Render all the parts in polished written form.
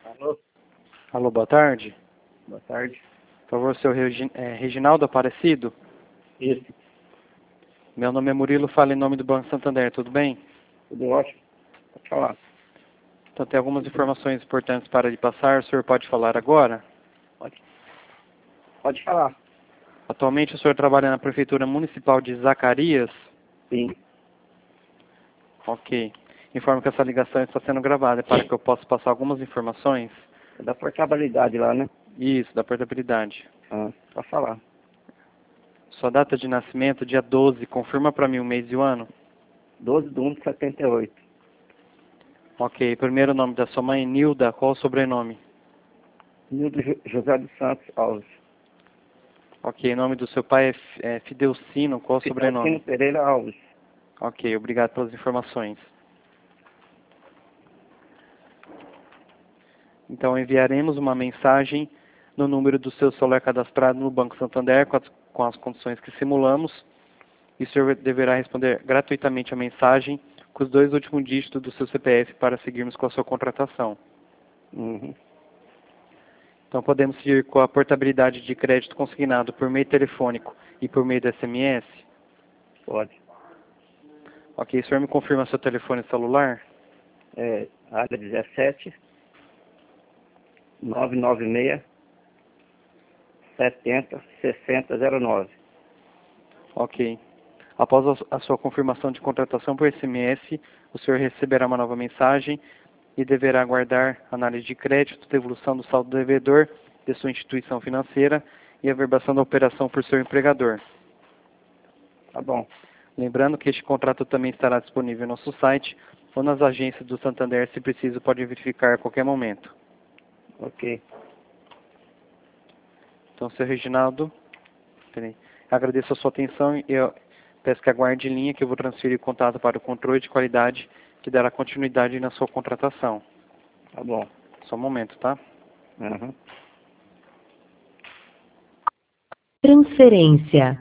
Alô, Alô, boa tarde. boa tarde. Por favor, seu Reginaldo Aparecido? Isso, Meu nome é Murilo, falo em nome do Banco Santander, tudo bem? tudo ótimo. Pode falar. Então, tem algumas informações importantes para lhe passar, o senhor pode falar agora? Pode falar. Atualmente, o senhor trabalha na Prefeitura Municipal de Zacarias? Sim, Ok. Informo que essa ligação está sendo gravada, para que eu possa passar algumas informações. é da portabilidade lá, né? Isso, da portabilidade. Pode falar. Sua data de nascimento, dia 12, confirma para mim o mês e o ano? 12/1/78. Ok. Primeiro nome da sua mãe, Nilda, qual o sobrenome? Nildo José dos Santos Alves. Ok. Nome do seu pai é Fidelcino, qual o sobrenome? Fidelcino Pereira Alves. Ok, obrigado pelas informações. Então, enviaremos uma mensagem no número do seu celular cadastrado no Banco Santander com as condições que simulamos. E o senhor deverá responder gratuitamente a mensagem com os 2 últimos dígitos do seu CPF para seguirmos com a sua contratação. Uhum. Então, podemos seguir com a portabilidade de crédito consignado por meio telefônico e por meio do SMS? Pode. Ok, o senhor me confirma seu telefone celular? Área 17 996 70 60 09. Ok. Após a sua confirmação de contratação por SMS, o senhor receberá uma nova mensagem e deverá aguardar análise de crédito, devolução do saldo devedor de sua instituição financeira e a averbação da operação por seu empregador. Tá bom. Lembrando que este contrato também estará disponível no nosso site ou nas agências do Santander, se preciso, pode verificar a qualquer momento. Ok. Então, seu Reginaldo, agradeço a sua atenção e eu peço que aguarde em linha que eu vou transferir o contato para o controle de qualidade que dará continuidade na sua contratação. Tá bom. Só um momento, tá? Uhum. Transferência.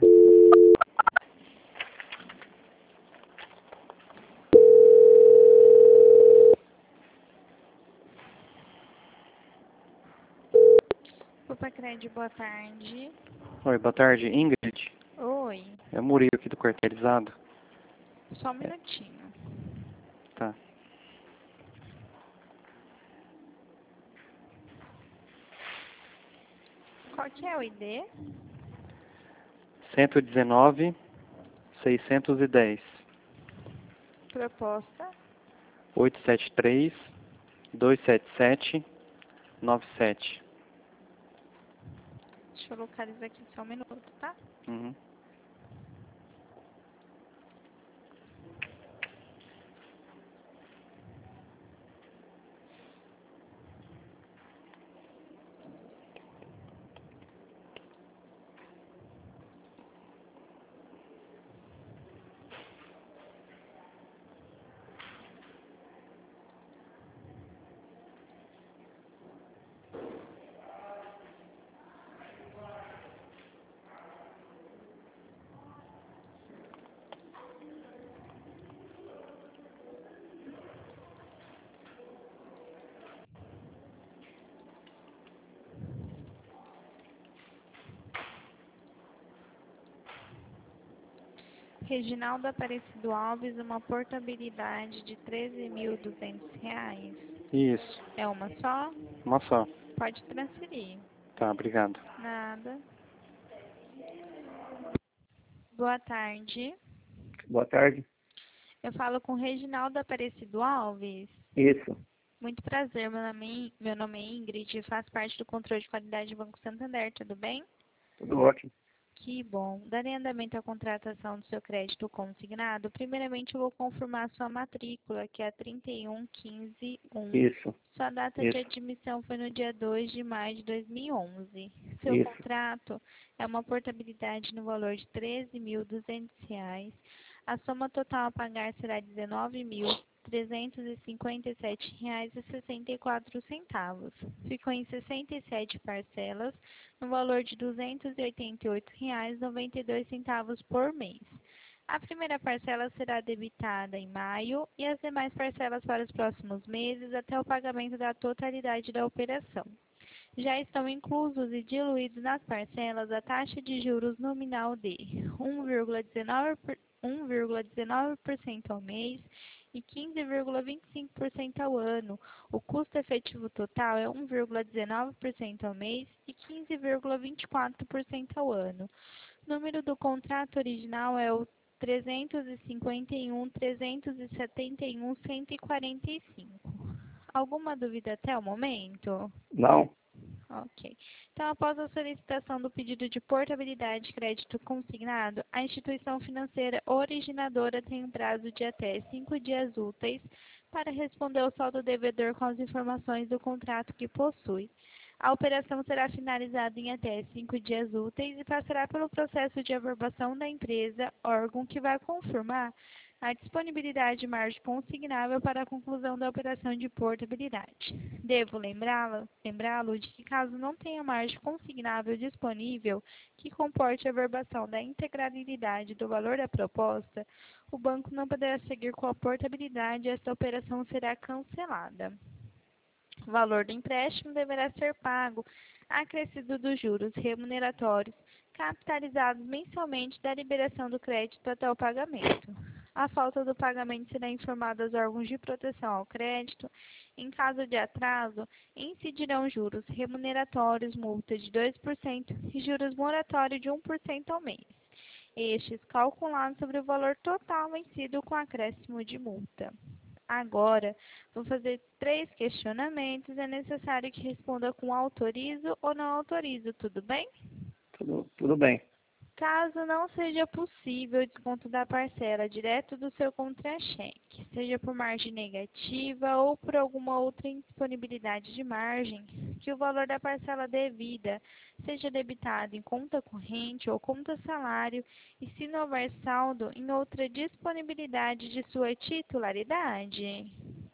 Cupacred, boa tarde. Oi, boa tarde. Ingrid, Oi, é o Murilo aqui do Quartelizado. só um minutinho. Tá. Qual que é o ID? 119, 610, Proposta? 873, 277, 97. Deixa eu localizar aqui só um minuto, tá? Uhum. Reginaldo Aparecido Alves, uma portabilidade de R$ 13.200. Isso, É uma só? uma só. Pode transferir. Tá, obrigado. Nada. Boa tarde. Boa tarde. Eu falo com Reginaldo Aparecido Alves. Isso, Muito prazer, meu nome é Ingrid e faço parte do controle de qualidade do Banco Santander, tudo bem? tudo ótimo. Que bom. Darei andamento à contratação do seu crédito consignado. Primeiramente, eu vou confirmar sua matrícula, que é a 31151. Isso, Sua data de isso, admissão foi no dia 2 de maio de 2011. Seu isso. contrato é uma portabilidade no valor de R$ 13.200. A soma total a pagar será R$ 19.357,64. Ficou em 67 parcelas, no valor de R$ 288,92 por mês. A primeira parcela será debitada em maio e as demais parcelas para os próximos meses até o pagamento da totalidade da operação. Já estão inclusos e diluídos nas parcelas a taxa de juros nominal de 1,19% ao mês e 15,25% ao ano. O custo efetivo total é 1,19% ao mês e 15,24% ao ano. O número do contrato original é o 351.371.145. Alguma dúvida até o momento? Não. Ok. Então, após a solicitação do pedido de portabilidade de crédito consignado, a instituição financeira originadora tem um prazo de até 5 dias úteis para responder ao saldo devedor com as informações do contrato que possui. A operação será finalizada em até 5 dias úteis e passará pelo processo de averbação da empresa, órgão que vai confirmar a disponibilidade de margem consignável para a conclusão da operação de portabilidade. Devo lembrá-lo de que caso não tenha margem consignável disponível que comporte a averbação da integralidade do valor da proposta, o banco não poderá seguir com a portabilidade e esta operação será cancelada. O valor do empréstimo deverá ser pago acrescido dos juros remuneratórios capitalizados mensalmente da liberação do crédito até o pagamento. A falta do pagamento será informada aos órgãos de proteção ao crédito. Em caso de atraso, incidirão juros remuneratórios, multa de 2% e juros moratórios de 1% ao mês. Estes calculados sobre o valor total vencido com acréscimo de multa. Agora, vou fazer 3 questionamentos. É necessário que responda com autorizo ou não autorizo, tudo bem? Tudo bem. Caso não seja possível o desconto da parcela direto do seu contra-cheque, seja por margem negativa ou por alguma outra indisponibilidade de margem, que o valor da parcela devida seja debitado em conta corrente ou conta salário e, se não houver saldo, em outra disponibilidade de sua titularidade.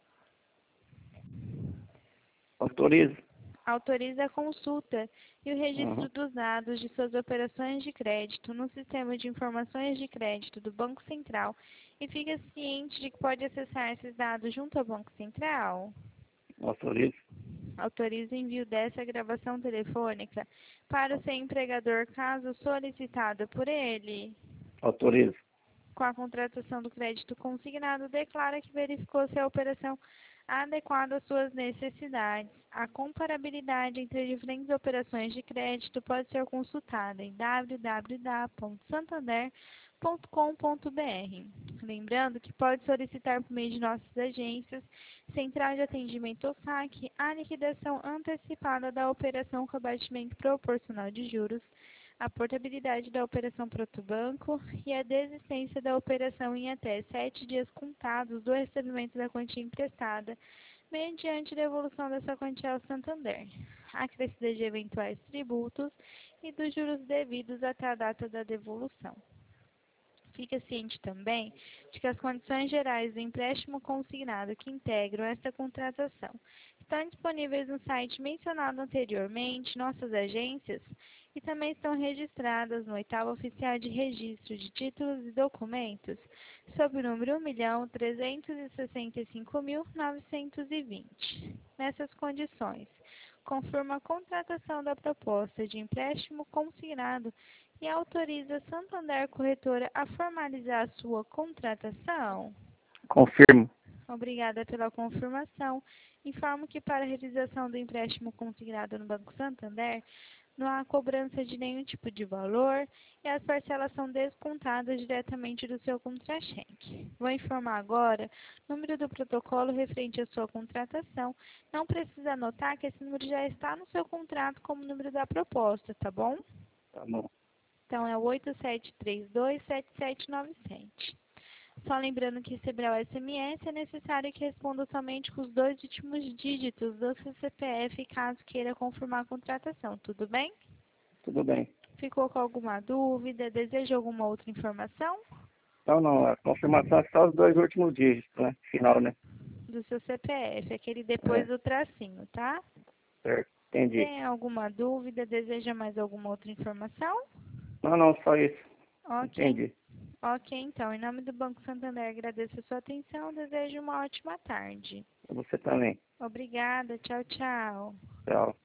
Autorizo. Autoriza a consulta e o registro dos dados de suas operações de crédito no Sistema de Informações de Crédito do Banco Central e fica ciente de que pode acessar esses dados junto ao Banco Central. Autorizo. Autoriza o envio dessa gravação telefônica para o seu empregador caso solicitado por ele. Autorizo. Com a contratação do crédito consignado, declara que verificou se a operação adequada às suas necessidades. A comparabilidade entre diferentes operações de crédito pode ser consultada em www.santander.com.br. Lembrando que pode solicitar por meio de nossas agências, Central de Atendimento ou SAC, a liquidação antecipada da operação com abatimento proporcional de juros, a portabilidade da operação protobanco e a desistência da operação em até 7 dias contados do recebimento da quantia emprestada, mediante devolução dessa quantia ao Santander, acrescida de eventuais tributos e dos juros devidos até a data da devolução. Fica ciente também de que as condições gerais do empréstimo consignado que integram esta contratação estão disponíveis no site mencionado anteriormente, nossas agências, e também estão registradas no 8º Oficial de Registro de Títulos e Documentos, sob o número 1.365.920. Nessas condições, confirma a contratação da proposta de empréstimo consignado e autoriza a Santander Corretora a formalizar a sua contratação? Confirmo. Obrigada pela confirmação. Informo que para a realização do empréstimo consignado no Banco Santander, não há cobrança de nenhum tipo de valor e as parcelas são descontadas diretamente do seu contra-cheque. Vou informar agora o número do protocolo referente à sua contratação. Não precisa anotar que esse número já está no seu contrato como número da proposta, tá bom? Tá bom. Então, é o 8732-7797. Só lembrando que receberá o SMS, é necessário que responda somente com os 2 últimos dígitos do seu CPF, caso queira confirmar a contratação. Tudo bem? Tudo bem. Ficou com alguma dúvida? Deseja alguma outra informação? Não. A confirmação é só os 2 últimos dígitos, né? Final, né? Do seu CPF, aquele depois do tracinho, tá? Certo. Entendi. Tem alguma dúvida? Deseja mais alguma outra informação? Não, só isso. Ok. Entendi. Ok, então, em nome do Banco Santander, agradeço a sua atenção, desejo uma ótima tarde. Você também. Obrigada, tchau, tchau. Tchau.